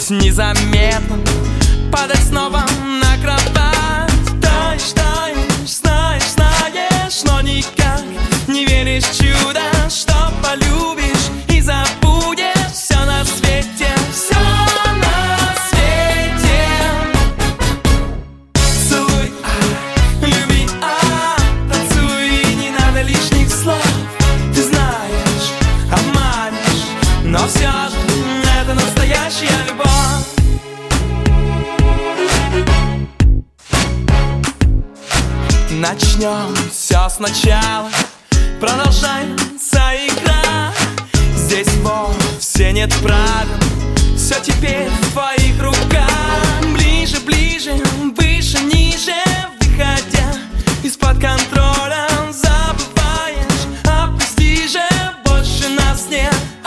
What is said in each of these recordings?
незаметно падать снова на кровать. Таешь, таешь, знаешь, знаешь, но никак не веришь в чудо, что полюбишь и забудешь все на свете, все на свете. Целуй, люби, танцуй, не надо лишних слов. Ты знаешь, обманешь, но все же это настоящая любовь. Начнем все сначала, продолжается игра. Здесь вовсе нет правил, все теперь в твоих руках. Ближе, ближе, выше, ниже, выходя из-под контроля, забываешь о престиже, больше нас не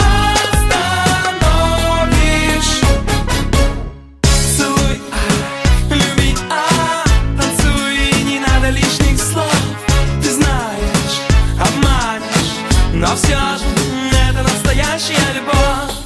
остановишь. Целуй, люби, танцуй, не надо лишних слов. Ты знаешь, обманешь, но все же это настоящая любовь.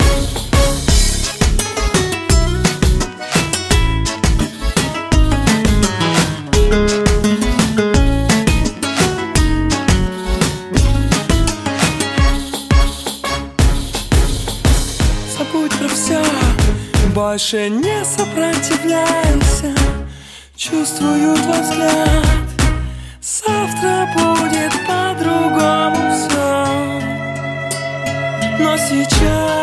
Забудь про все, больше не сопротивляйся. Чувствую твой взгляд, завтра будет по-другому все. Но сейчас